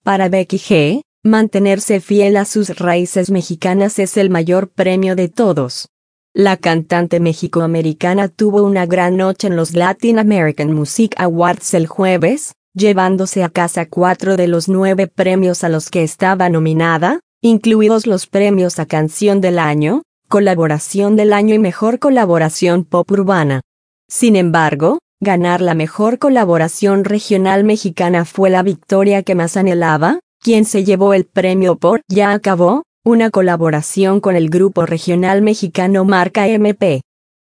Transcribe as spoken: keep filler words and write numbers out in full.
Para Becky G, mantenerse fiel a sus raíces mexicanas es el mayor premio de todos. La cantante mexicoamericana tuvo una gran noche en los Latin American Music Awards el jueves, llevándose a casa cuatro de los nueve premios a los que estaba nominada, incluidos los premios a Canción del Año, Colaboración del Año y Mejor Colaboración Pop Urbana. Sin embargo, ganar la Mejor Colaboración Regional Mexicana fue la victoria que más anhelaba, quien se llevó el premio por Ya Acabó, una colaboración con el grupo regional mexicano Marca M P.